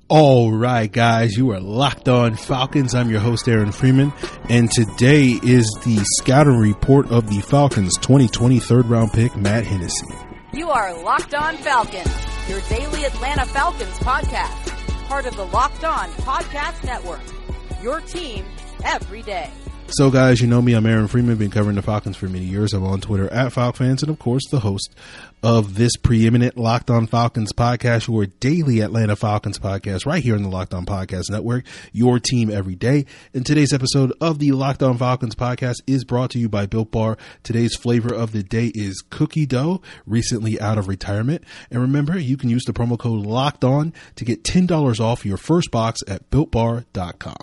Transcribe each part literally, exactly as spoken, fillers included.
All right, guys, you are locked on Falcons. I'm your host, Aaron Freeman, and today is the scouting report of the Falcons' twenty twenty third round pick, Matt Hennessy. You are Locked On Falcons, your daily Atlanta Falcons podcast, part of the Locked On Podcast Network, your team every day. So, guys, you know me. I'm Aaron Freeman. Been covering the Falcons for many years. I'm on Twitter at FalcFans, and of course, the host of this preeminent Locked On Falcons podcast, your daily Atlanta Falcons podcast, right here on the Locked On Podcast Network, your team every day. And today's episode of the Locked On Falcons podcast is brought to you by Built Bar. Today's flavor of the day is cookie dough, recently out of retirement. And remember, you can use the promo code Locked On to get ten dollars off your first box at built bar dot com.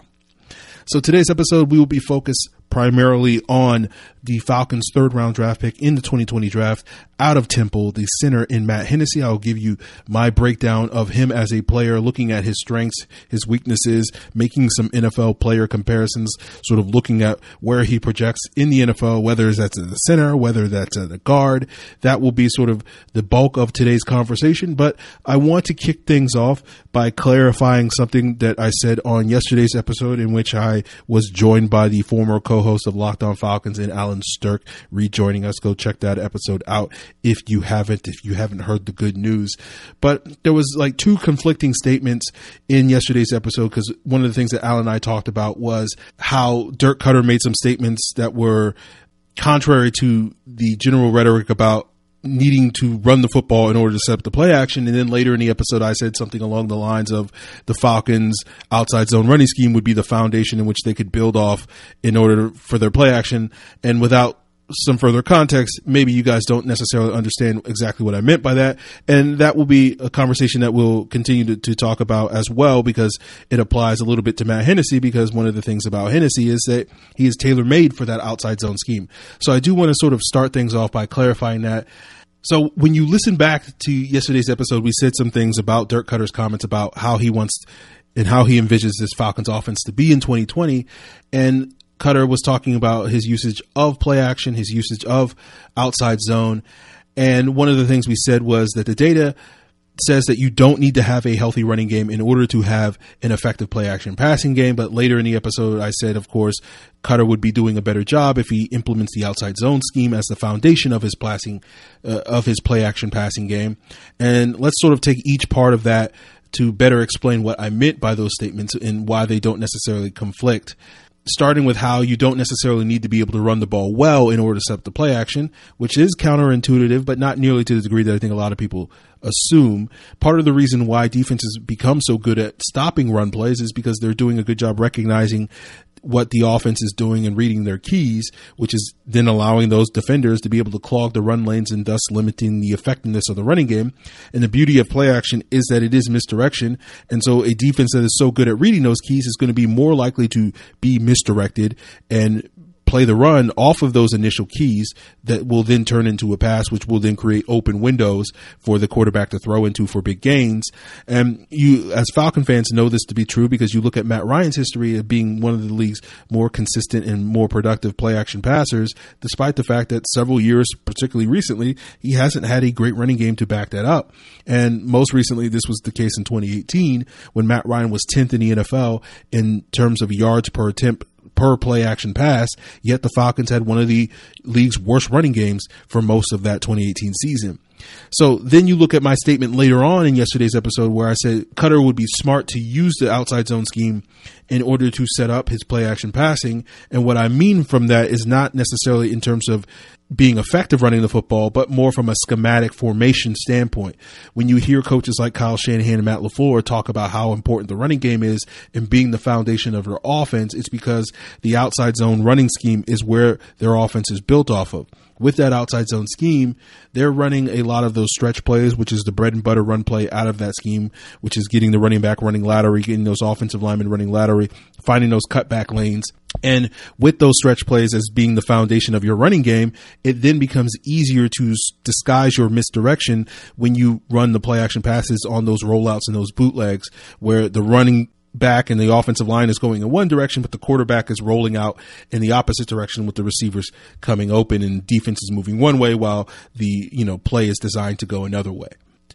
So today's episode, we will be focused primarily on the Falcons' third round draft pick in the twenty twenty draft out of Temple, the center in Matt Hennessy. I'll give you my breakdown of him as a player, looking at his strengths, his weaknesses, making some N F L player comparisons, sort of looking at where he projects in the N F L, whether that's at the center, whether that's at the guard. That will be sort of the bulk of today's conversation. But I want to kick things off by clarifying something that I said on yesterday's episode, in which I was joined by the former co-host of Locked On Falcons and Alan Stirk rejoining us. Go check that episode out if you haven't, if you haven't heard the good news. But there was like two conflicting statements in yesterday's episode, because one of the things that Alan and I talked about was how Dirk Koetter made some statements that were contrary to the general rhetoric about needing to run the football in order to set up the play action. And then later in the episode, I said something along the lines of the Falcons' outside zone running scheme would be the foundation in which they could build off in order for their play action. And without some further context, maybe you guys don't necessarily understand exactly what I meant by that. And that will be a conversation that we'll continue to, to talk about as well, because it applies a little bit to Matt Hennessy, because one of the things about Hennessy is that he is tailor-made for that outside zone scheme. So I do want to sort of start things off by clarifying that. So when you listen back to yesterday's episode, we said some things about Dirk Koetter's comments about how he wants and how he envisions this Falcons offense to be in twenty twenty. And Koetter was talking about his usage of play action, his usage of outside zone. And one of the things we said was that the data says that you don't need to have a healthy running game in order to have an effective play action passing game. But later in the episode, I said, of course, Koetter would be doing a better job if he implements the outside zone scheme as the foundation of his passing, uh, of his play action passing game. And let's sort of take each part of that to better explain what I meant by those statements and why they don't necessarily conflict. Starting with how you don't necessarily need to be able to run the ball well in order to set up the play action, which is counterintuitive, but not nearly to the degree that I think a lot of people assume. Part of the reason why defenses become so good at stopping run plays is because they're doing a good job recognizing what the offense is doing and reading their keys, which is then allowing those defenders to be able to clog the run lanes and thus limiting the effectiveness of the running game. And the beauty of play action is that it is misdirection. And so a defense that is so good at reading those keys is going to be more likely to be misdirected and play the run off of those initial keys that will then turn into a pass, which will then create open windows for the quarterback to throw into for big gains. And you, as Falcon fans, know this to be true because you look at Matt Ryan's history of being one of the league's more consistent and more productive play action passers, despite the fact that several years, particularly recently, he hasn't had a great running game to back that up. And most recently, this was the case in twenty eighteen when Matt Ryan was tenth in the N F L in terms of yards per attempt per play action pass, yet the Falcons had one of the league's worst running games for most of that twenty eighteen season. So then you look at my statement later on in yesterday's episode where I said Koetter would be smart to use the outside zone scheme in order to set up his play action passing. And what I mean from that is not necessarily in terms of being effective running the football, but more from a schematic formation standpoint. When you hear coaches like Kyle Shanahan and Matt LaFleur talk about how important the running game is and being the foundation of their offense, it's because the outside zone running scheme is where their offense is built off of. With that outside zone scheme, they're running a lot of those stretch plays, which is the bread and butter run play out of that scheme, which is getting the running back running laterally, getting those offensive linemen running laterally, finding those cutback lanes. And with those stretch plays as being the foundation of your running game, it then becomes easier to disguise your misdirection when you run the play action passes on those rollouts and those bootlegs, where the running back and the offensive line is going in one direction, but the quarterback is rolling out in the opposite direction with the receivers coming open and defense is moving one way while the, you know, play is designed to go another way.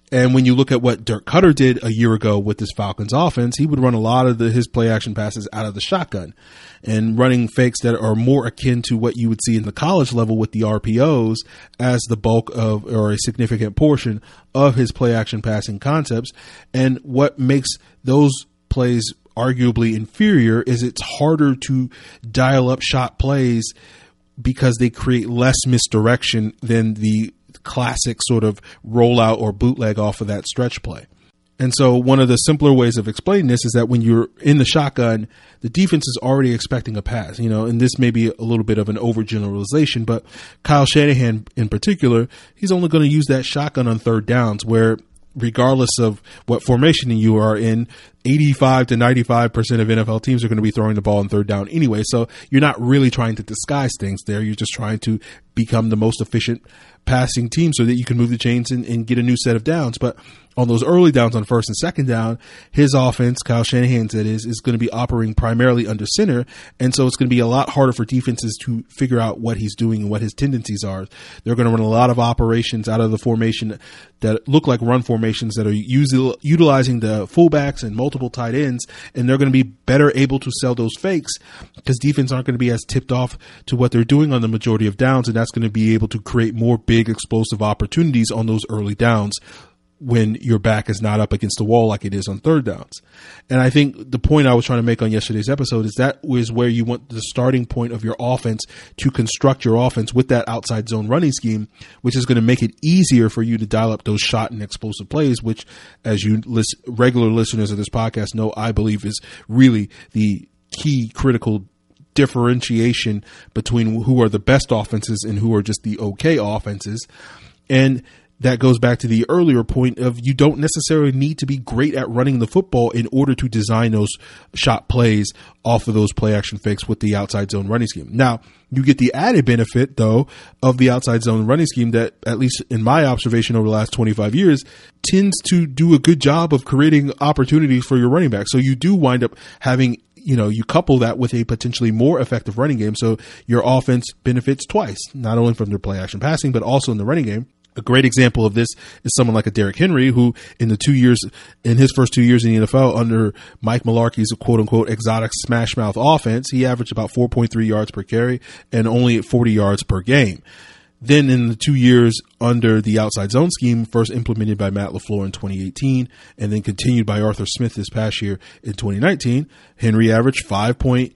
And when you look at what Dirk Koetter did a year ago with this Falcons offense, he would run a lot of the, his play action passes out of the shotgun and running fakes that are more akin to what you would see in the college level with the R P Os as the bulk of, or a significant portion of his play action passing concepts. And what makes those plays arguably inferior is it's harder to dial up shot plays because they create less misdirection than the classic sort of rollout or bootleg off of that stretch play. And so one of the simpler ways of explaining this is that when you're in the shotgun, the defense is already expecting a pass, you know, and this may be a little bit of an overgeneralization, but Kyle Shanahan in particular, he's only going to use that shotgun on third downs where regardless of what formation you are in, eighty-five to ninety-five percent of N F L teams are going to be throwing the ball on third down anyway. So you're not really trying to disguise things there. You're just trying to become the most efficient passing team so that you can move the chains and, and get a new set of downs. But on those early downs on first and second down, his offense, Kyle Shanahan's that is, is going to be operating primarily under center. And so it's going to be a lot harder for defenses to figure out what he's doing and what his tendencies are. They're going to run a lot of operations out of the formation that look like run formations that are usually utilizing the fullbacks and multiple tight ends. And they're going to be better able to sell those fakes because defense aren't going to be as tipped off to what they're doing on the majority of downs. And that's going to be able to create more big explosive opportunities on those early downs when your back is not up against the wall like it is on third downs. And I think the point I was trying to make on yesterday's episode is that was where you want the starting point of your offense to construct your offense with that outside zone running scheme, which is going to make it easier for you to dial up those shot and explosive plays, which as you list, regular listeners of this podcast know, I believe is really the key critical differentiation between who are the best offenses and who are just the okay offenses. And that goes back to the earlier point of you don't necessarily need to be great at running the football in order to design those shot plays off of those play action fakes with the outside zone running scheme. Now, you get the added benefit, though, of the outside zone running scheme that, at least in my observation over the last twenty-five years, tends to do a good job of creating opportunities for your running back. So you do wind up having, you know, you couple that with a potentially more effective running game. So your offense benefits twice, not only from their play action passing, but also in the running game. A great example of this is someone like a Derrick Henry, who in the two years, in his first two years in the N F L under Mike Mularkey's quote unquote exotic smash mouth offense, he averaged about four point three yards per carry and only forty yards per game. Then in the two years under the outside zone scheme, first implemented by Matt LaFleur in twenty eighteen and then continued by Arthur Smith this past year in twenty nineteen, Henry averaged five point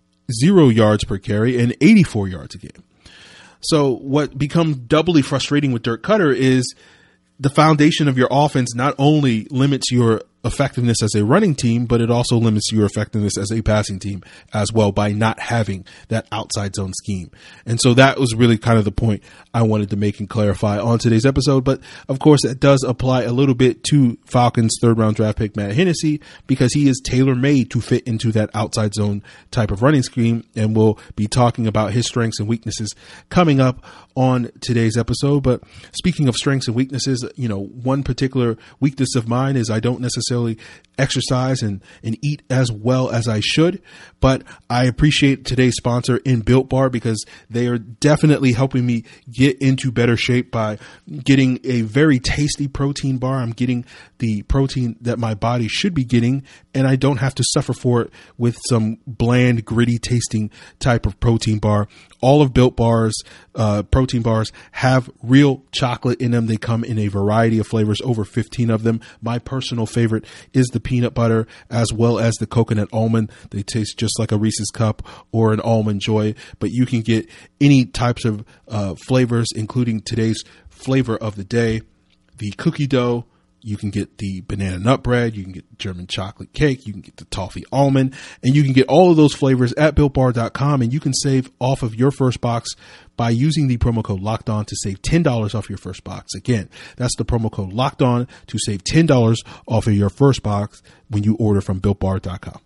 oh yards per carry and eighty-four yards a game. So what becomes doubly frustrating with Dirk Koetter is the foundation of your offense not only limits your effectiveness as a running team, but it also limits your effectiveness as a passing team as well by not having that outside zone scheme. And so that was really kind of the point I wanted to make and clarify on today's episode. But of course, that does apply a little bit to Falcons third round draft pick Matt Hennessy because he is tailor made to fit into that outside zone type of running scheme. And we'll be talking about his strengths and weaknesses coming up on today's episode. But speaking of strengths and weaknesses, you know, one particular weakness of mine is I don't necessarily exercise and, and eat as well as I should, but I appreciate today's sponsor in Built Bar because they are definitely helping me get into better shape by getting a very tasty protein bar. I'm getting the protein that my body should be getting, and I don't have to suffer for it with some bland, gritty tasting type of protein bar. All of Built Bar's uh, protein bars have real chocolate in them. They come in a variety of flavors, over fifteen of them. My personal favorite is the peanut butter as well as the coconut almond. They taste just like a Reese's Cup or an Almond Joy, but you can get any types of uh, flavors, including today's flavor of the day, the cookie dough. You can get the banana nut bread. You can get German chocolate cake. You can get the toffee almond, and you can get all of those flavors at built bar dot com. And you can save off of your first box by using the promo code Locked On to save ten dollars off your first box. Again, that's the promo code Locked On to save ten dollars off of your first box when you order from built bar dot com.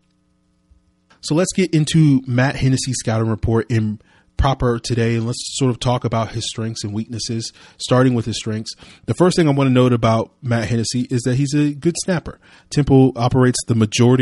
So let's get into Matt Hennessy's scouting report in proper today, and let's sort of talk about his strengths and weaknesses, starting with his strengths. The first thing I want to note about Matt Hennessy is that he's a good snapper. Temple operates the majority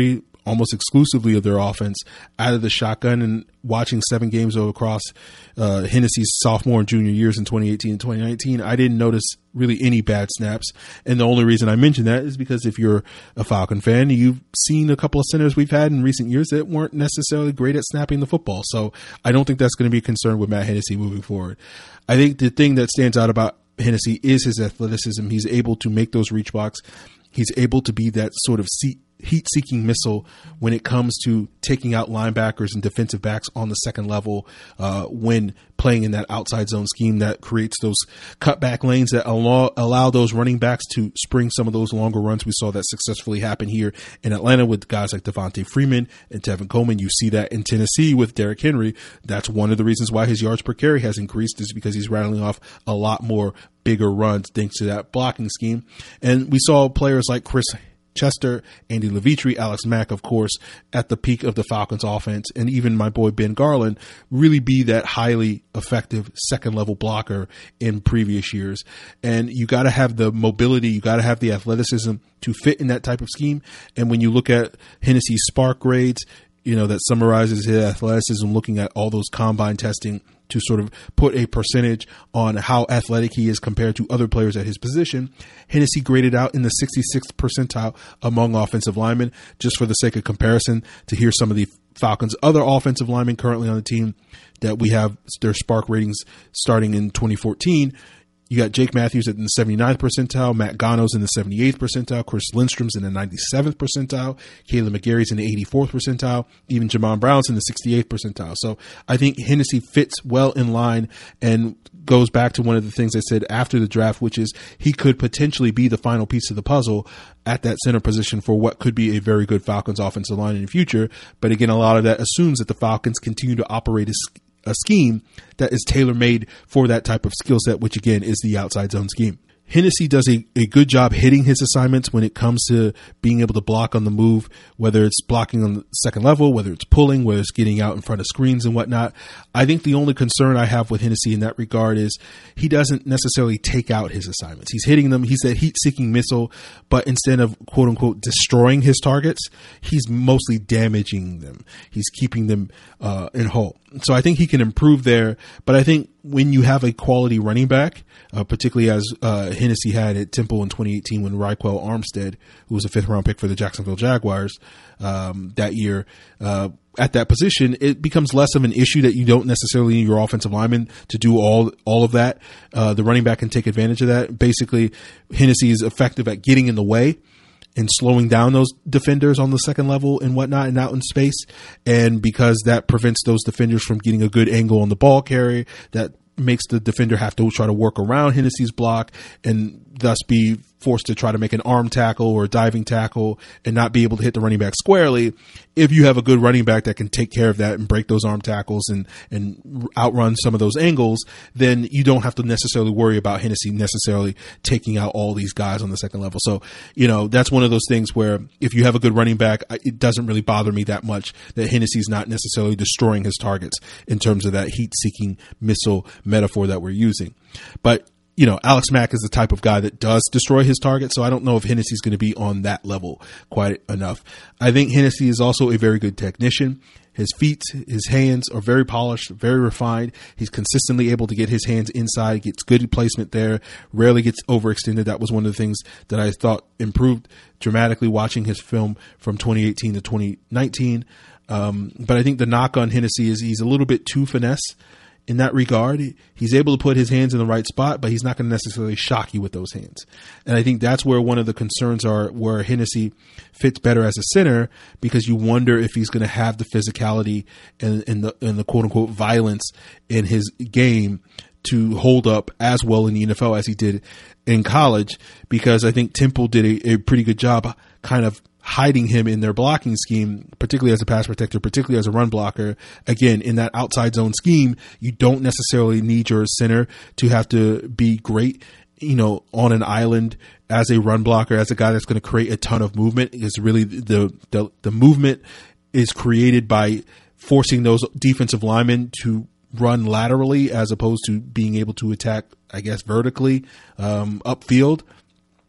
almost exclusively of their offense out of the shotgun. And watching seven games across uh, Hennessy's sophomore and junior years in twenty eighteen and twenty nineteen, I didn't notice really any bad snaps. And the only reason I mention that is because if you're a Falcon fan, you've seen a couple of centers we've had in recent years that weren't necessarily great at snapping the football. So I don't think that's going to be a concern with Matt Hennessy moving forward. I think the thing that stands out about Hennessy is his athleticism. He's able to make those reach blocks. He's able to be that sort of seat heat-seeking missile when it comes to taking out linebackers and defensive backs on the second level uh, when playing in that outside zone scheme that creates those cutback lanes that allow, allow those running backs to spring some of those longer runs. We saw that successfully happen here in Atlanta with guys like Devontae Freeman and Tevin Coleman. You see that in Tennessee with Derrick Henry. That's one of the reasons why his yards per carry has increased, is because he's rattling off a lot more bigger runs thanks to that blocking scheme. And we saw players like Chris Chester, Andy Levitre, Alex Mack, of course, at the peak of the Falcons offense, and even my boy Ben Garland really be that highly effective second level blocker in previous years. And you got to have the mobility, you got to have the athleticism to fit in that type of scheme. And when you look at Hennessy's Spark grades, you know, that summarizes his athleticism, looking at all those combine testing to sort of put a percentage on how athletic he is compared to other players at his position, Hennessy graded out in the sixty-sixth percentile among offensive linemen. Just for the sake of comparison, to hear some of the Falcons' other offensive linemen currently on the team that we have their Spark ratings starting in twenty fourteen, you got Jake Matthews in the seventy-ninth percentile, Matt Gano's in the seventy-eighth percentile, Chris Lindstrom's in the ninety-seventh percentile, Caleb McGarry's in the eighty-fourth percentile, even Jamon Brown's in the sixty-eighth percentile. So I think Hennessy fits well in line and goes back to one of the things I said after the draft, which is he could potentially be the final piece of the puzzle at that center position for what could be a very good Falcons offensive line in the future. But again, a lot of that assumes that the Falcons continue to operate as a scheme that is tailor-made for that type of skill set, which again is the outside zone scheme. Hennessy does a, a good job hitting his assignments when it comes to being able to block on the move, whether it's blocking on the second level, whether it's pulling, whether it's getting out in front of screens and whatnot. I think the only concern I have with Hennessy in that regard is he doesn't necessarily take out his assignments. He's hitting them. He's that heat-seeking missile, but instead of quote-unquote destroying his targets, he's mostly damaging them. He's keeping them uh, in whole. So I think he can improve there, but I think when you have a quality running back, uh, particularly as uh, Hennessy had at Temple in twenty eighteen when Raquel Armstead, who was a fifth round pick for the Jacksonville Jaguars um, that year, uh, at that position, it becomes less of an issue that you don't necessarily need your offensive lineman to do all all of that. Uh, the running back can take advantage of that. Basically, Hennessy is effective at getting in the way and slowing down those defenders on the second level and whatnot and out in space. And because that prevents those defenders from getting a good angle on the ball carrier, that makes the defender have to try to work around Hennessy's block and thus be forced to try to make an arm tackle or a diving tackle and not be able to hit the running back squarely. If you have a good running back that can take care of that and break those arm tackles and, and outrun some of those angles, then you don't have to necessarily worry about Hennessy necessarily taking out all these guys on the second level. So, you know, that's one of those things where if you have a good running back, it doesn't really bother me that much that Hennessy's not necessarily destroying his targets in terms of that heat-seeking missile metaphor that we're using. But you know, Alex Mack is the type of guy that does destroy his target, so I don't know if Hennessy's going to be on that level quite enough. I think Hennessy is also a very good technician. His feet, his hands are very polished, very refined. He's consistently able to get his hands inside, gets good placement there, rarely gets overextended. That was one of the things that I thought improved dramatically watching his film from twenty eighteen to twenty nineteen. Um, but I think the knock on Hennessy is he's a little bit too finesse in that regard. He's able to put his hands in the right spot, but he's not going to necessarily shock you with those hands. And I think that's where one of the concerns are, where Hennessy fits better as a center, because you wonder if he's going to have the physicality and, and the, and the quote unquote violence in his game to hold up as well in the N F L as he did in college, because I think Temple did a, a pretty good job kind of hiding him in their blocking scheme, particularly as a pass protector, particularly as a run blocker. Again, in that outside zone scheme, you don't necessarily need your center to have to be great, you know, on an island as a run blocker, as a guy that's going to create a ton of movement. It's really the, the, the movement is created by forcing those defensive linemen to run laterally as opposed to being able to attack, I guess, vertically, um, upfield.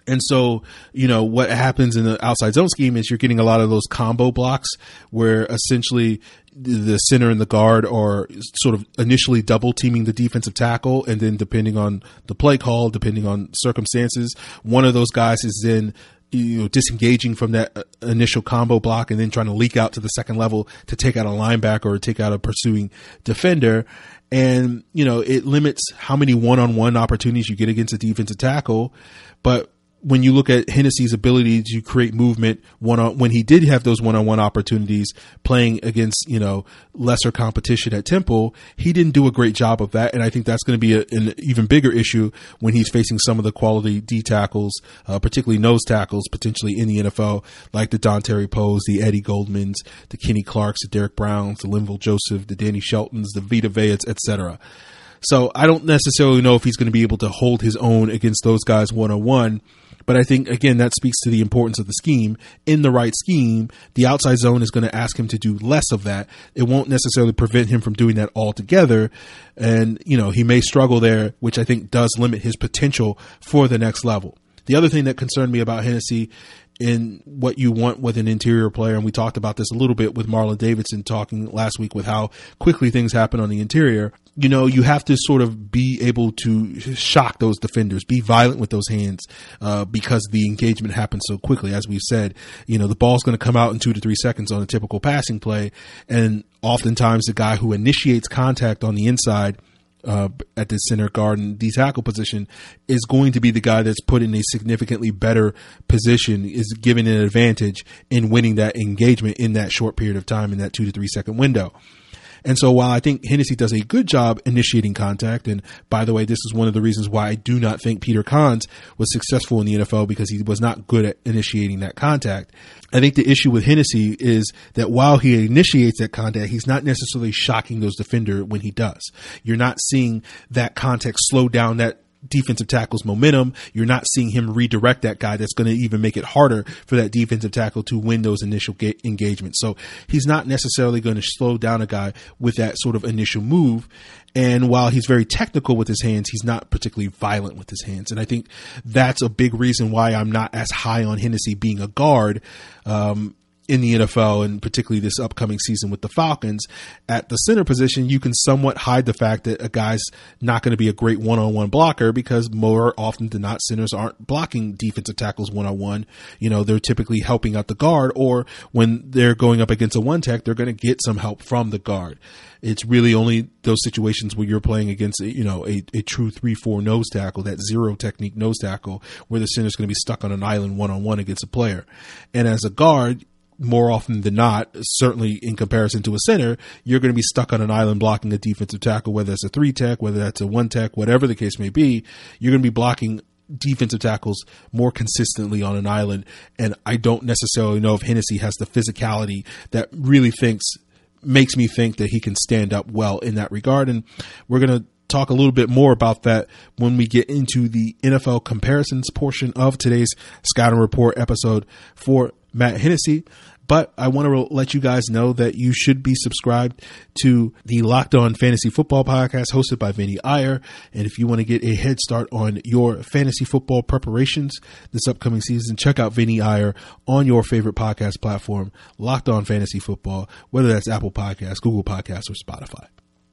And so, you know, what happens in the outside zone scheme is you're getting a lot of those combo blocks where essentially the center and the guard are sort of initially double teaming the defensive tackle. And then depending on the play call, depending on circumstances, one of those guys is then, you know, disengaging from that initial combo block and then trying to leak out to the second level to take out a linebacker or take out a pursuing defender. And, you know, it limits how many one-on-one opportunities you get against a defensive tackle. But when you look at Hennessy's ability to create movement one on, when he did have those one-on-one opportunities playing against, you know, lesser competition at Temple, he didn't do a great job of that. And I think that's going to be a, an even bigger issue when he's facing some of the quality D tackles, uh, particularly nose tackles, potentially in the N F L, like the Dontari Poes, the Eddie Goldmans, the Kenny Clarks, the Derek Browns, the Linval Joseph, the Danny Sheltons, the Vita Veas, et cetera. So I don't necessarily know if he's going to be able to hold his own against those guys one-on-one. But I think, again, that speaks to the importance of the scheme. In the right scheme, the outside zone is going to ask him to do less of that. It won't necessarily prevent him from doing that altogether. And, you know, he may struggle there, which I think does limit his potential for the next level. The other thing that concerned me about Hennessy in what you want with an interior player, and we talked about this a little bit with Marlon Davidson talking last week with how quickly things happen on the interior. You know, you have to sort of be able to shock those defenders, be violent with those hands, uh, because the engagement happens so quickly. As we've said, you know, the ball's going to come out in two to three seconds on a typical passing play. And oftentimes the guy who initiates contact on the inside Uh, at the center guard and D tackle position is going to be the guy that's put in a significantly better position, is given an advantage in winning that engagement in that short period of time, in that two to three second window. And so while I think Hennessy does a good job initiating contact, and by the way, this is one of the reasons why I do not think Peter Kahns was successful in the N F L, because he was not good at initiating that contact. I think the issue with Hennessy is that while he initiates that contact, he's not necessarily shocking those defenders when he does. You're not seeing that contact slow down that defensive tackle's momentum. You're not seeing him redirect that guy. That's going to even make it harder for that defensive tackle to win those initial ga- engagements. So he's not necessarily going to slow down a guy with that sort of initial move. And while he's very technical with his hands, he's not particularly violent with his hands. And I think that's a big reason why I'm not as high on Hennessy being a guard, um, in the N F L, and particularly this upcoming season with the Falcons. At the center position, you can somewhat hide the fact that a guy's not going to be a great one-on-one blocker, because more often than not, centers aren't blocking defensive tackles one-on-one. You know, they're typically helping out the guard, or when they're going up against a one-tech, they're going to get some help from the guard. It's really only those situations where you're playing against, you know, a, a true three four nose tackle, that zero technique nose tackle, where the center's going to be stuck on an island one-on-one against a player. And as a guard, more often than not, certainly in comparison to a center, you're going to be stuck on an island blocking a defensive tackle, whether it's a three tech, whether that's a one tech, whatever the case may be. You're going to be blocking defensive tackles more consistently on an island. And I don't necessarily know if Hennessy has the physicality that really thinks, makes me think that he can stand up well in that regard. And we're going to talk a little bit more about that when we get into the N F L comparisons portion of today's Scouting Report episode for Matt Hennessy. But I want to let you guys know that you should be subscribed to the Locked On Fantasy Football podcast hosted by Vinny Iyer. And if you want to get a head start on your fantasy football preparations this upcoming season, check out Vinny Iyer on your favorite podcast platform, Locked On Fantasy Football, whether that's Apple Podcasts, Google Podcasts, or Spotify.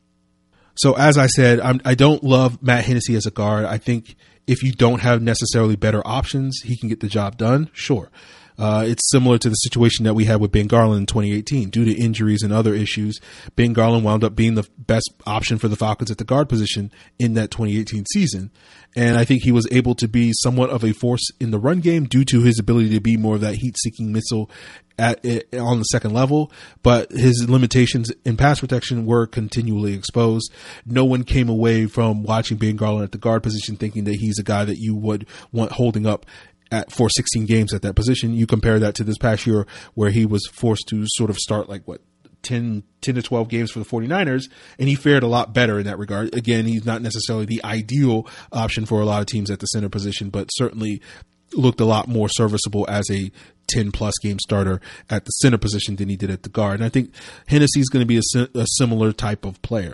So as I said, I'm, I don't love Matt Hennessy as a guard. I think if you don't have necessarily better options, he can get the job done. Sure. Uh, it's similar to the situation that we had with Ben Garland in twenty eighteen. Due to injuries and other issues, Ben Garland wound up being the best option for the Falcons at the guard position in that twenty eighteen season. And I think he was able to be somewhat of a force in the run game due to his ability to be more of that heat-seeking missile at, on the second level. But his limitations in pass protection were continually exposed. No one came away from watching Ben Garland at the guard position thinking that he's a guy that you would want holding up At, for sixteen games at that position. You compare that to this past year where he was forced to sort of start like what, ten, ten to twelve games for the 49ers, and he fared a lot better in that regard. Again, he's not necessarily the ideal option for a lot of teams at the center position, but certainly looked a lot more serviceable as a ten plus game starter at the center position than he did at the guard. And I think Hennessy is going to be a, a similar type of player.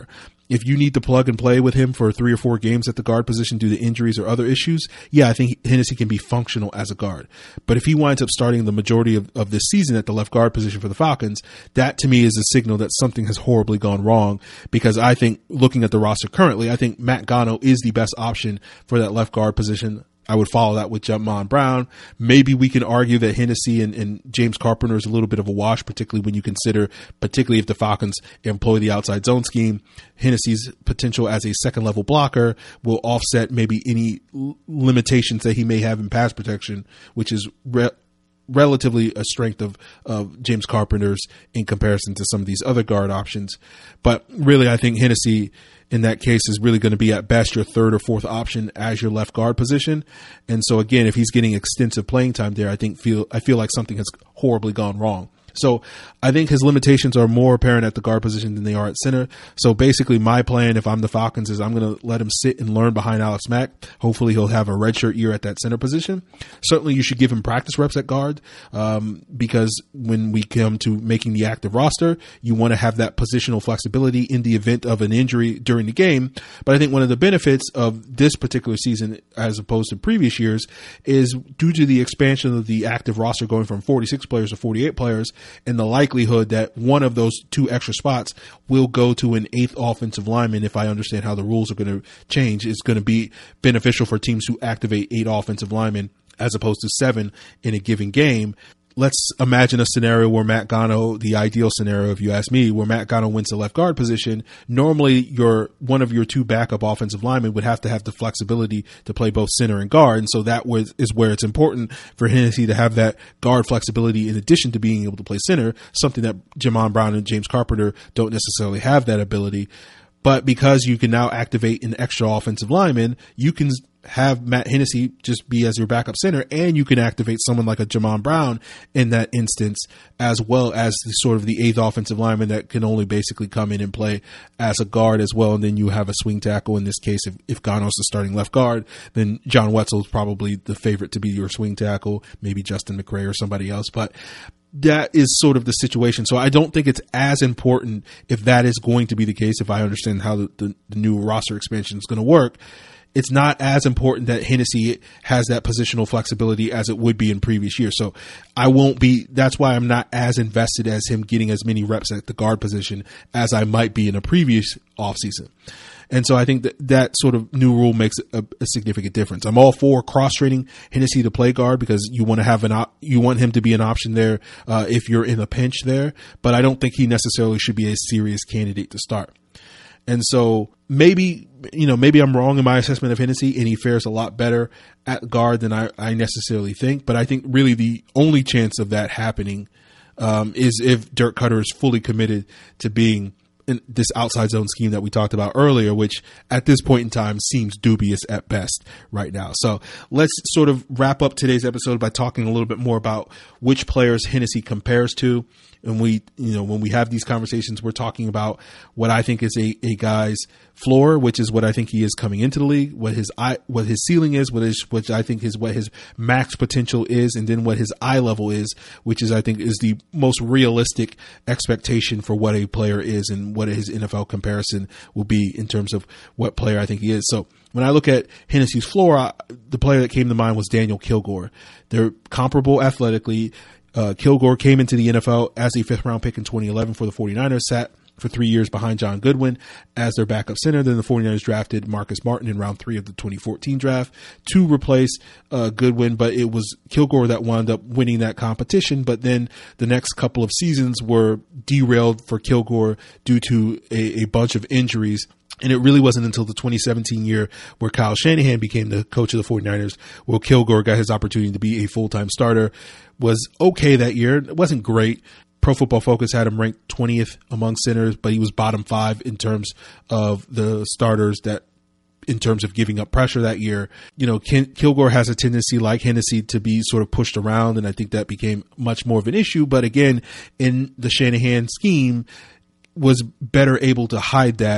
if you need to plug and play with him for three or four games at the guard position due to injuries or other issues, yeah, I think Hennessy can be functional as a guard. But if he winds up starting the majority of, of this season at the left guard position for the Falcons, that to me is a signal that something has horribly gone wrong, because I think looking at the roster currently, I think Matt Gano is the best option for that left guard position. I would follow that with Jamon Brown. Maybe we can argue that Hennessy and, and James Carpenter is a little bit of a wash, particularly when you consider, particularly if the Falcons employ the outside zone scheme, Hennessy's potential as a second level blocker will offset maybe any l- limitations that he may have in pass protection, which is re- relatively a strength of, of James Carpenter's in comparison to some of these other guard options. But really, I think Hennessy in that case is really going to be at best your third or fourth option as your left guard position. And so again, if he's getting extensive playing time there, I think feel, I feel like something has horribly gone wrong. So I think his limitations are more apparent at the guard position than they are at center. So basically my plan, if I'm the Falcons, is I'm going to let him sit and learn behind Alex Mack. Hopefully he'll have a redshirt year at that center position. Certainly you should give him practice reps at guard, um, because when we come to making the active roster, you want to have that positional flexibility in the event of an injury during the game. But I think one of the benefits of this particular season as opposed to previous years is due to the expansion of the active roster going from forty-six players to forty-eight players, and the likelihood that one of those two extra spots will go to an eighth offensive lineman, if I understand how the rules are going to change, is going to be beneficial for teams who activate eight offensive linemen as opposed to seven in a given game. Let's imagine a scenario where Matt Gano, the ideal scenario, if you ask me, where Matt Gano wins the left guard position. Normally, your one of your two backup offensive linemen would have to have the flexibility to play both center and guard. And so that was, is where it's important for Hennessy to have that guard flexibility in addition to being able to play center, something that Jamon Brown and James Carpenter don't necessarily have that ability. But because you can now activate an extra offensive lineman, you can have Matt Hennessy just be as your backup center, and you can activate someone like a Jamon Brown in that instance, as well as the sort of the eighth offensive lineman that can only basically come in and play as a guard as well. And then you have a swing tackle. In this case, if, if Gano's the starting left guard, then John Wetzel is probably the favorite to be your swing tackle, maybe Justin McRae or somebody else. But that is sort of the situation. So I don't think it's as important if that is going to be the case, if I understand how the, the, the new roster expansion is going to work. It's not as important that Hennessy has that positional flexibility as it would be in previous years. So I won't be, that's why I'm not as invested as him getting as many reps at the guard position as I might be in a previous offseason. And so I think that that sort of new rule makes a, a significant difference. I'm all for cross-training Hennessy to play guard because you want to have an op- you want him to be an option there uh, if you're in a pinch there. But I don't think he necessarily should be a serious candidate to start. And so maybe, you know, maybe I'm wrong in my assessment of Hennessy and he fares a lot better at guard than I, I necessarily think. But I think really the only chance of that happening um, is if Dirk Koetter is fully committed to being in this outside zone scheme that we talked about earlier, which at this point in time seems dubious at best right now. So let's sort of wrap up today's episode by talking a little bit more about which players Hennessy compares to. And we, you know, when we have these conversations, we're talking about what I think is a, a guy's floor, which is what I think he is coming into the league, what his eye, what his ceiling is, what is, which I think is what his max potential is, and then what his eye level is, which is, I think, is the most realistic expectation for what a player is and what his N F L comparison will be in terms of what player I think he is. So when I look at Hennessy's floor, I, the player that came to mind was Daniel Kilgore. They're comparable athletically. Uh, Kilgore came into the N F L as a fifth round pick in twenty eleven for the 49ers, sat for three years behind John Goodwin as their backup center. Then the 49ers drafted Marcus Martin in round three of the twenty fourteen draft to replace uh, Goodwin, but it was Kilgore that wound up winning that competition. But then the next couple of seasons were derailed for Kilgore due to a, a bunch of injuries. And it really wasn't until the twenty seventeen year where Kyle Shanahan became the coach of the 49ers, where Kilgore got his opportunity to be a full-time starter. Was okay that year. It wasn't great. Pro Football Focus had him ranked twentieth among centers, but he was bottom five in terms of the starters that, in terms of giving up pressure that year. You know, Ken, Kilgore has a tendency, like Hennessy, to be sort of pushed around, and I think that became much more of an issue. But again, in the Shanahan scheme, was better able to hide that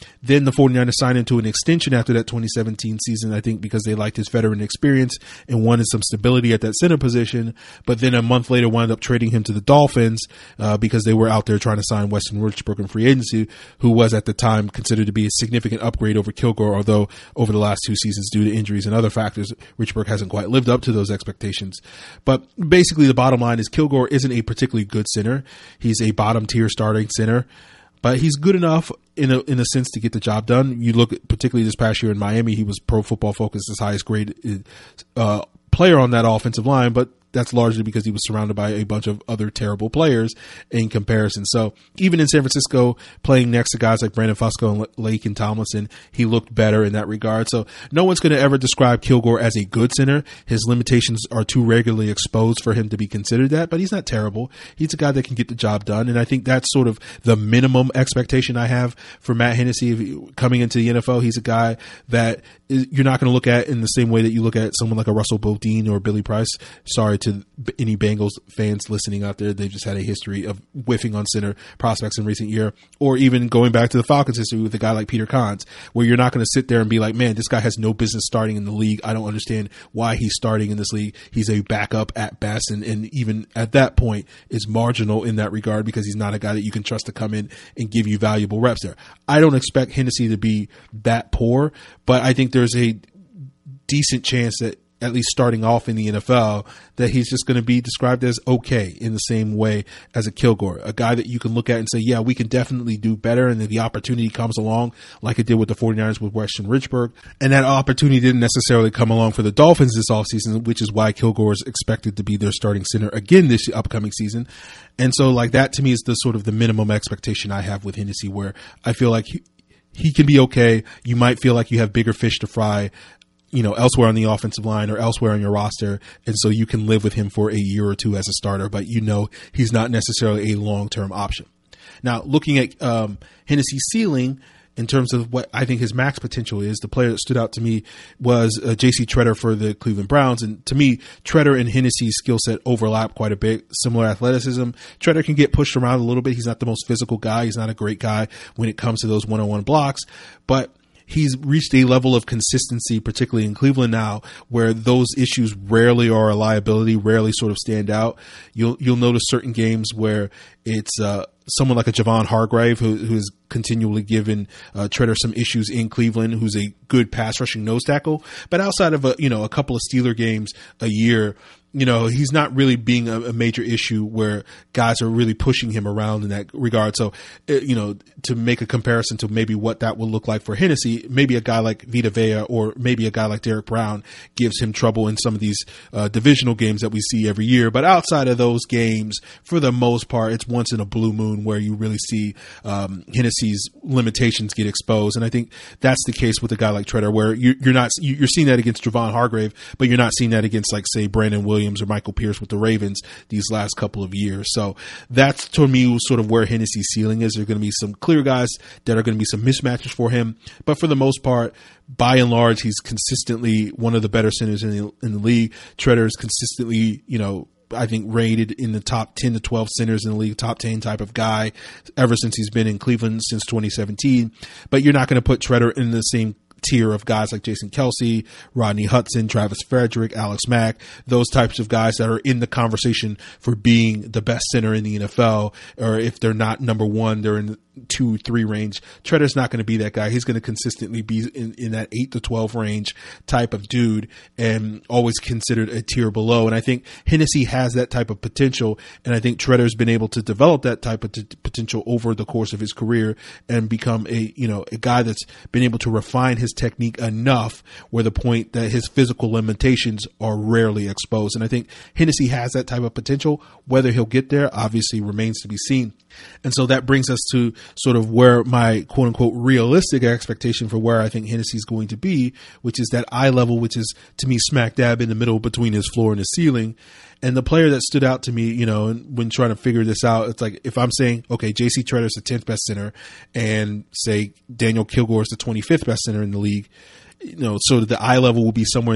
Then the 49ers signed him to an extension after that twenty seventeen season, I think because they liked his veteran experience and wanted some stability at that center position. But then a month later wound up trading him to the Dolphins uh, because they were out there trying to sign Weston Richburg in free agency, who was at the time considered to be a significant upgrade over Kilgore, although over the last two seasons due to injuries and other factors, Richburg hasn't quite lived up to those expectations. But basically the bottom line is Kilgore isn't a particularly good center. He's a bottom tier starting center. But he's good enough in a in a sense to get the job done. You look at, particularly this past year in Miami, he was Pro Football Focus's highest grade uh, player on that offensive line, but that's largely because he was surrounded by a bunch of other terrible players in comparison. So even in San Francisco, playing next to guys like Brandon Fusco and Lake and Tomlinson, he looked better in that regard. So no one's going to ever describe Kilgore as a good center. His limitations are too regularly exposed for him to be considered that, but he's not terrible. He's a guy that can get the job done. And I think that's sort of the minimum expectation I have for Matt Hennessy if he, coming into the N F L. He's a guy that is, you're not going to look at in the same way that you look at someone like a Russell Bodine or Billy Price. Sorry to any Bengals fans listening out there. They've just had a history of whiffing on center prospects in recent year, or even going back to the Falcons history with a guy like Peter Kahns, where you're not going to sit there and be like, man, this guy has no business starting in the league. I don't understand why he's starting in this league. He's a backup at best. And, and even at that point is marginal in that regard because he's not a guy that you can trust to come in and give you valuable reps there. I don't expect Hennessy to be that poor, but I think there's a decent chance that at least starting off in the N F L, that he's just going to be described as okay in the same way as a Kilgore, a guy that you can look at and say, yeah, we can definitely do better. And then the opportunity comes along like it did with the 49ers with Weston Richburg. And that opportunity didn't necessarily come along for the Dolphins this offseason, which is why Kilgore is expected to be their starting center again this upcoming season. And so like that to me is the sort of the minimum expectation I have with Hennessy, where I feel like he, he can be okay. You might feel like you have bigger fish to fry, you know, elsewhere on the offensive line or elsewhere on your roster. And so you can live with him for a year or two as a starter, but you know, he's not necessarily a long-term option. Now, looking at um, Hennessy's ceiling in terms of what I think his max potential is, the player that stood out to me was uh, J C Tretter for the Cleveland Browns. And to me, Tretter and Hennessy's skill set overlap quite a bit, similar athleticism. Tretter can get pushed around a little bit. He's not the most physical guy. He's not a great guy when it comes to those one-on-one blocks, but he's reached a level of consistency, particularly in Cleveland now, where those issues rarely are a liability, rarely sort of stand out. You'll you'll notice certain games where it's uh, someone like a Javon Hargrave who who's continually given uh, Tretter some issues in Cleveland, who's a good pass rushing nose tackle. But outside of a you know a couple of Steeler games a year, you know, he's not really being a, a major issue where guys are really pushing him around in that regard. So, you know, to make a comparison to maybe what that will look like for Hennessy, maybe a guy like Vita Vea or maybe a guy like Derek Brown gives him trouble in some of these uh, divisional games that we see every year. But outside of those games, for the most part, it's once in a blue moon where you really see um, Hennessy's limitations get exposed. And I think that's the case with a guy like Tretter, where you, you're not, you're seeing that against Javon Hargrave, but you're not seeing that against, like, say, Brandon Williams or Michael Pierce with the Ravens these last couple of years. So that's, to me, sort of where Hennessy's ceiling is. There are going to be some clear guys that are going to be some mismatches for him. But for the most part, by and large, he's consistently one of the better centers in the, in the league. Tretter is consistently, you know, I think rated in the top ten to twelve centers in the league, top ten type of guy ever since he's been in Cleveland since twenty seventeen. But you're not going to put Tretter in the same tier of guys like Jason Kelsey, Rodney Hudson, Travis Frederick, Alex Mack, those types of guys that are in the conversation for being the best center in the N F L, or if they're not number one, they're in the two, three range. Tretter's not going to be that guy. He's going to consistently be in, in that eight to twelve range type of dude and always considered a tier below. And I think Hennessy has that type of potential. And I think Tretter's been able to develop that type of t- potential over the course of his career and become a, you know, a guy that's been able to refine his technique enough where the point that his physical limitations are rarely exposed. And I think Hennessy has that type of potential. Whether he'll get there obviously remains to be seen. And so that brings us to sort of where my quote unquote realistic expectation for where I think Hennessy is going to be, which is that eye level, which is to me smack dab in the middle between his floor and his ceiling. And the player that stood out to me, you know, when trying to figure this out, it's like if I'm saying, okay, J C Tretter is the tenth best center and say Daniel Kilgore is the twenty-fifth best center in the league, you know, so the eye level will be somewhere in that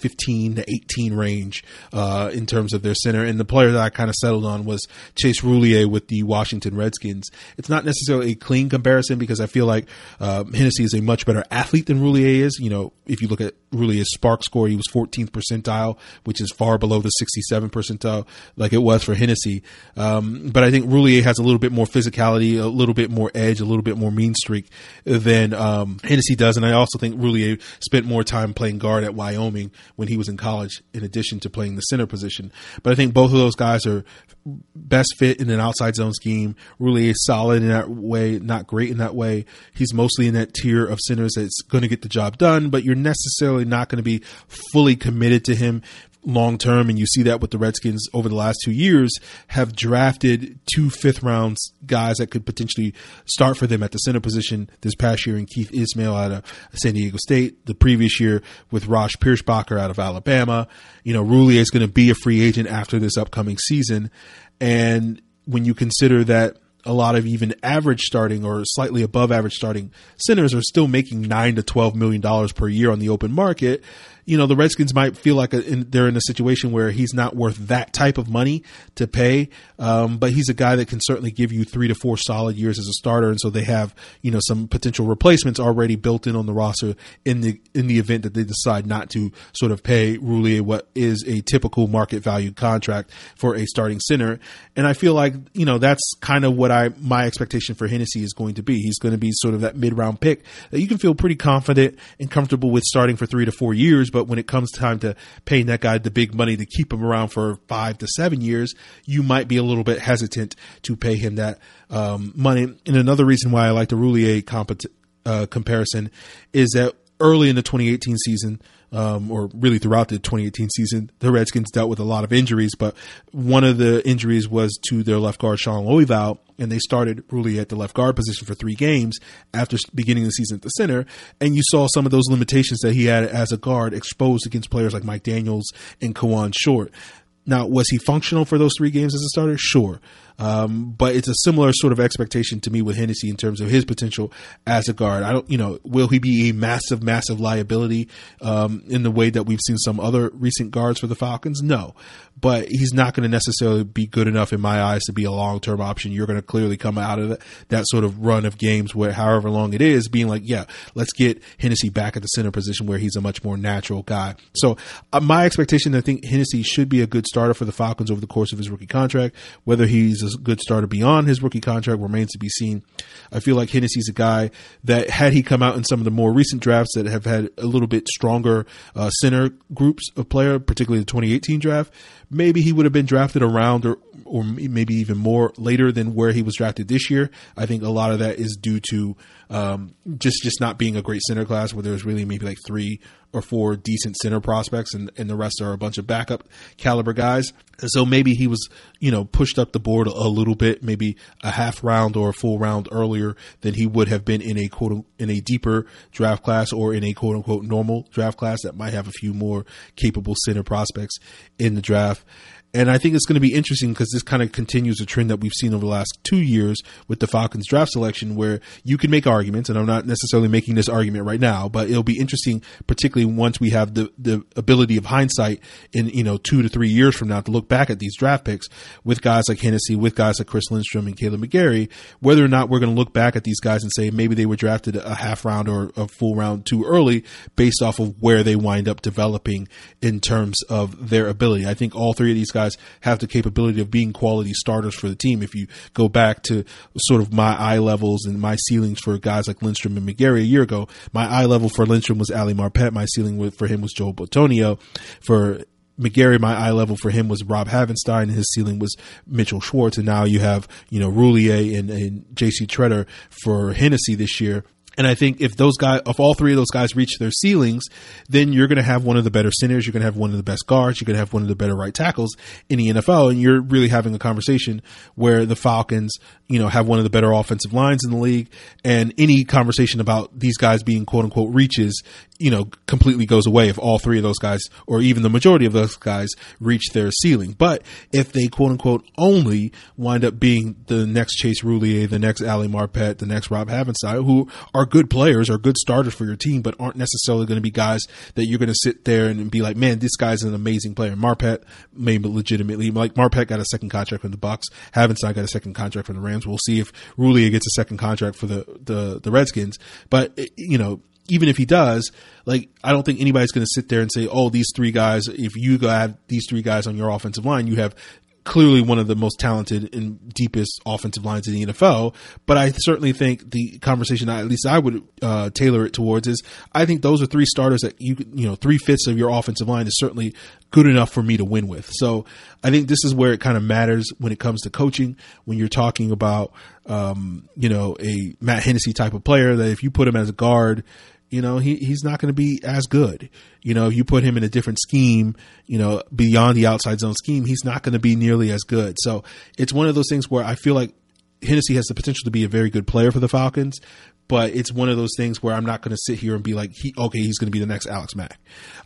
fifteen to eighteen range uh, in terms of their center. And the player that I kind of settled on was Chase Roulier with the Washington Redskins. It's not necessarily a clean comparison because I feel like uh, Hennessy is a much better athlete than Roulier is. You know, if you look at Roulier's SPARQ score, he was fourteenth percentile, which is far below the sixty-seven percentile like it was for Hennessy. Um, but I think Roulier has a little bit more physicality, a little bit more edge, a little bit more mean streak than um, Hennessy does. And I also think Roulier spent more time playing guard at Wyoming when he was in college, in addition to playing the center position. But I think both of those guys are best fit in an outside zone scheme. Roulier is solid in that way, not great in that way. He's mostly in that tier of centers that's going to get the job done, but you're necessarily not going to be fully committed to him long term. And you see that with the Redskins over the last two years have drafted two fifth rounds guys that could potentially start for them at the center position this past year in Keith Ismail out of San Diego State, the previous year with Rosh Pierschbacher out of Alabama. You know, Roulier is going to be a free agent after this upcoming season. And when you consider that a lot of even average starting or slightly above average starting centers are still making nine to twelve million dollars per year on the open market, you know, the Redskins might feel like a, in, they're in a situation where he's not worth that type of money to pay. Um, but he's a guy that can certainly give you three to four solid years as a starter. And so they have, you know, some potential replacements already built in on the roster in the, in the event that they decide not to sort of pay Roulier what is a typical market value contract for a starting center. And I feel like, you know, that's kind of what I, my expectation for Hennessy is going to be. He's going to be sort of that mid round pick that you can feel pretty confident and comfortable with starting for three to four years. But when it comes time to paying that guy the big money to keep him around for five to seven years, you might be a little bit hesitant to pay him that um, money. And another reason why I like the Roulier comp- uh, comparison is that early in the twenty eighteen season, um, or really throughout the twenty eighteen season, the Redskins dealt with a lot of injuries, but one of the injuries was to their left guard, Sean Loival, and they started Roulier at the left guard position for three games after beginning the season at the center. And you saw some of those limitations that he had as a guard exposed against players like Mike Daniels and Kawan Short. Now, was he functional for those three games as a starter? Sure. Um, but it's a similar sort of expectation to me with Hennessy in terms of his potential as a guard. I don't, you know, will he be a massive, massive liability um, in the way that we've seen some other recent guards for the Falcons? No, but he's not going to necessarily be good enough in my eyes to be a long-term option. You're going to clearly come out of that, that sort of run of games where however long it is being like, yeah, let's get Hennessy back at the center position where he's a much more natural guy. So uh, my expectation, I think Hennessy should be a good starter for the Falcons over the course of his rookie contract. Whether he's a good starter beyond his rookie contract remains to be seen. I feel like Hennessy's a guy that had he come out in some of the more recent drafts that have had a little bit stronger uh, center groups of player, particularly the twenty eighteen draft, maybe he would have been drafted around or or maybe even more later than where he was drafted this year. I think a lot of that is due to um, just, just not being a great center class where there's really maybe like three or four decent center prospects and, and the rest are a bunch of backup caliber guys. And so maybe he was, you know, pushed up the board a, a little bit, maybe a half round or a full round earlier than he would have been in a quote, in a deeper draft class or in a quote unquote normal draft class that might have a few more capable center prospects in the draft. And I think it's going to be interesting because this kind of continues a trend that we've seen over the last two years with the Falcons draft selection where you can make arguments, and I'm not necessarily making this argument right now, but it'll be interesting, particularly once we have the, the ability of hindsight in, you know, two to three years from now to look back at these draft picks with guys like Hennessy, with guys like Chris Lindstrom and Caleb McGarry, whether or not we're going to look back at these guys and say maybe they were drafted a half round or a full round too early based off of where they wind up developing in terms of their ability. I think all three of these guys have the capability of being quality starters for the team. If you go back to sort of my eye levels and my ceilings for guys like Lindstrom and McGarry a year ago, my eye level for Lindstrom was Ali Marpet. My ceiling with, for him was Joel Botonio. For McGarry, my eye level for him was Rob Havenstein, and his ceiling was Mitchell Schwartz. And now you have, you know, Roulier and, and J C Tretter for Hennessy this year. And I think if those guys, if all three of those guys reach their ceilings, then you're going to have one of the better centers. You're going to have one of the best guards. You're going to have one of the better right tackles in the N F L. And you're really having a conversation where the Falcons, you know, have one of the better offensive lines in the league. And any conversation about these guys being quote unquote reaches, you know, completely goes away if all three of those guys, or even the majority of those guys, reach their ceiling. But if they quote unquote only wind up being the next Chase Roulier, the next Ali Marpet, the next Rob Havenstein, who are are good players, are good starters for your team, but aren't necessarily going to be guys that you're going to sit there and be like, man, this guy's an amazing player. Marpet maybe legitimately, like Marpet got a second contract from the Bucks. Havenstein got a second contract from the Rams. We'll see if Roulier gets a second contract for the, the, the Redskins. But, you know, even if he does, like, I don't think anybody's going to sit there and say, oh, these three guys, if you have these three guys on your offensive line, you have clearly one of the most talented and deepest offensive lines in the N F L. But I certainly think the conversation, at least I would uh, tailor it towards, is I think those are three starters that you, you know, three fifths of your offensive line is certainly good enough for me to win with. So I think this is where it kind of matters when it comes to coaching, when you're talking about, um, you know, a Matt Hennessy type of player that if you put him as a guard, you know, he, he's not going to be as good. You know, if you put him in a different scheme, you know, beyond the outside zone scheme, he's not going to be nearly as good. So it's one of those things where I feel like Hennessy has the potential to be a very good player for the Falcons, but it's one of those things where I'm not going to sit here and be like, he, okay, he's going to be the next Alex Mack.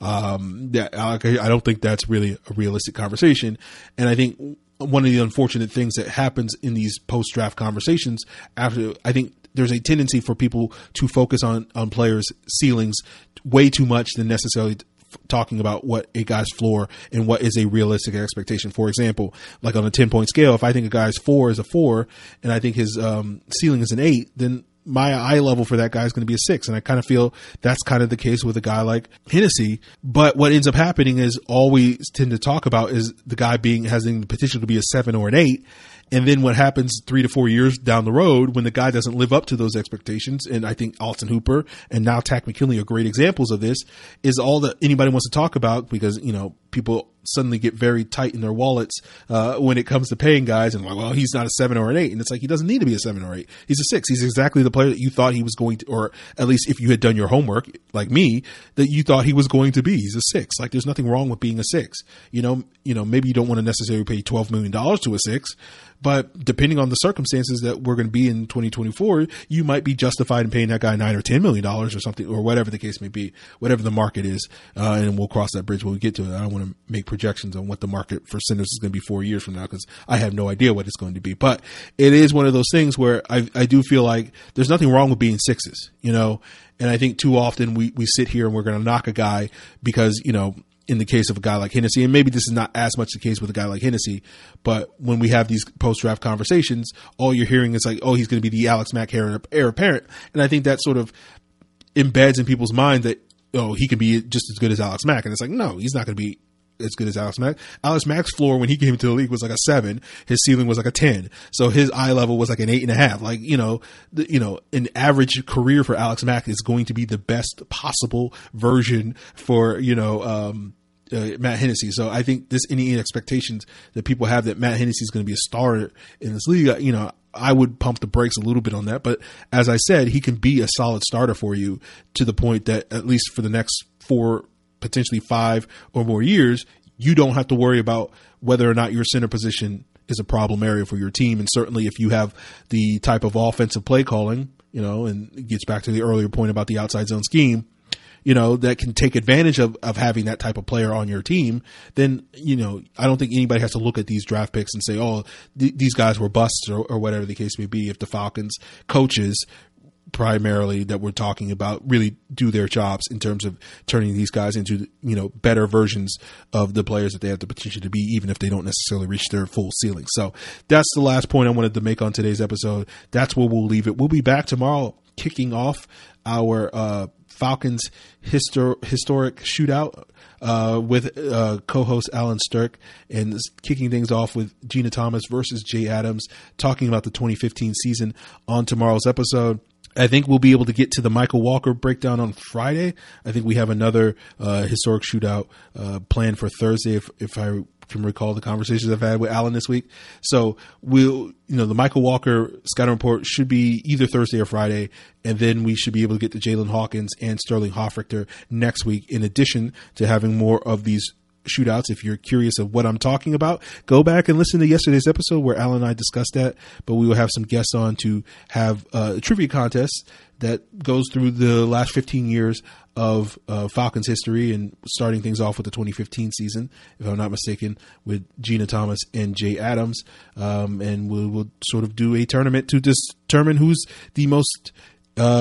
Um, that, I don't think that's really a realistic conversation. And I think one of the unfortunate things that happens in these post-draft conversations after, I think, there's a tendency for people to focus on, on players' ceilings way too much than necessarily t- talking about what a guy's floor and what is a realistic expectation. For example, like on a ten point scale, if I think a guy's four is a four and I think his um, ceiling is an eight, then my eye level for that guy is going to be a six. And I kind of feel that's kind of the case with a guy like Hennessy. But what ends up happening is all we tend to talk about is the guy being having the potential to be a seven or an eight. And then what happens three to four years down the road when the guy doesn't live up to those expectations, and I think Austin Hooper and now Takk McKinley are great examples of this, is all that anybody wants to talk about because, you know, people suddenly get very tight in their wallets uh, when it comes to paying guys and like, well, he's not a seven or an eight. And it's like, he doesn't need to be a seven or eight. He's a six. He's exactly the player that you thought he was going to, or at least if you had done your homework like me, that you thought he was going to be. He's a six. Like there's nothing wrong with being a six. You know, you know, maybe you don't want to necessarily pay twelve million dollars to a six, but depending on the circumstances that we're going to be in twenty twenty-four, you might be justified in paying that guy nine or ten million dollars or something, or whatever the case may be, whatever the market is. Uh, and we'll cross that bridge when we get to it. I don't want to make projections on what the market for centers is going to be four years from now because I have no idea what it's going to be. But it is one of those things where I, I do feel like there's nothing wrong with being sixes, you know. And I think too often we, we sit here and we're going to knock a guy because, you know, in the case of a guy like Hennessy, and maybe this is not as much the case with a guy like Hennessy, but when we have these post-draft conversations, all you're hearing is like, oh, he's going to be the Alex Mack heir apparent. And I think that sort of embeds in people's mind that, oh, he can be just as good as Alex Mack. And it's like, no, he's not going to be as good as Alex Mack. Alex Mack's floor when he came into the league was like a seven. His ceiling was like a ten. So his eye level was like an eight and a half. Like, you know, the, you know, an average career for Alex Mack is going to be the best possible version for, you know, um, Uh, Matt Hennessy. So I think this any expectations that people have that Matt Hennessy is going to be a star in this league, you know, I would pump the brakes a little bit on that. But as I said, he can be a solid starter for you to the point that at least for the next four, potentially five or more years, you don't have to worry about whether or not your center position is a problem area for your team. And certainly if you have the type of offensive play calling, you know, and it gets back to the earlier point about the outside zone scheme, you know, that can take advantage of, of having that type of player on your team, then, you know, I don't think anybody has to look at these draft picks and say, oh, th- these guys were busts or, or whatever the case may be. If the Falcons coaches primarily that we're talking about really do their jobs in terms of turning these guys into, you know, better versions of the players that they have the potential to be, even if they don't necessarily reach their full ceiling. So that's the last point I wanted to make on today's episode. That's where we'll leave it. We'll be back tomorrow kicking off our, uh, Falcons histor- historic shootout uh, with uh, co-host Alan Stirk, and kicking things off with Gina Thomas versus Jay Adams, talking about the twenty fifteen season on tomorrow's episode. I think we'll be able to get to the Michael Walker breakdown on Friday. I think we have another uh, historic shootout uh, planned for Thursday, if, if I can recall the conversations I've had with Alan this week. So we'll, you know, the Michael Walker scouting report should be either Thursday or Friday, and then we should be able to get to Jalen Hawkins and Sterling Hofrichter next week, in addition to having more of these shootouts. If you're curious of what I'm talking about, go back and listen to yesterday's episode where Alan and I discussed that, but we will have some guests on to have a trivia contest that goes through the last fifteen years of uh, Falcons history, and starting things off with the twenty fifteen season, if I'm not mistaken, with Gina Thomas and Jay Adams. Um, and we'll, we'll sort of do a tournament to determine who's the most uh,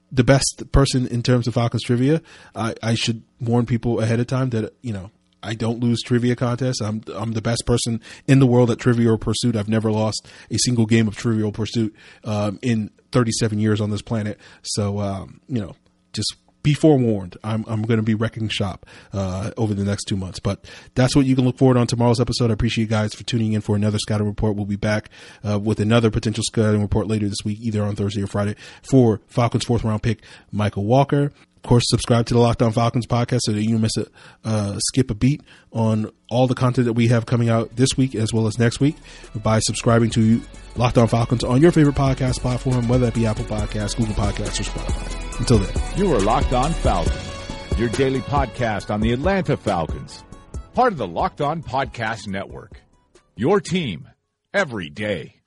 the best person in terms of Falcons trivia. I, I should warn people ahead of time that, you know, I don't lose trivia contests. I'm I'm the best person in the world at Trivial Pursuit. I've never lost a single game of Trivial Pursuit um, in thirty-seven years on this planet. So, um, you know, just be forewarned. I'm I'm going to be wrecking shop uh, over the next two months. But that's what you can look forward on tomorrow's episode. I appreciate you guys for tuning in for another scouting report. We'll be back uh, with another potential scouting report later this week, either on Thursday or Friday, for Falcons fourth round pick Michael Walker. Of course, subscribe to the Locked On Falcons podcast so that you don't miss a uh, skip a beat on all the content that we have coming out this week as well as next week by subscribing to Locked On Falcons on your favorite podcast platform, whether that be Apple Podcasts, Google Podcasts, or Spotify. Until then. You are Locked On Falcons, your daily podcast on the Atlanta Falcons, part of the Locked On Podcast Network, your team every day.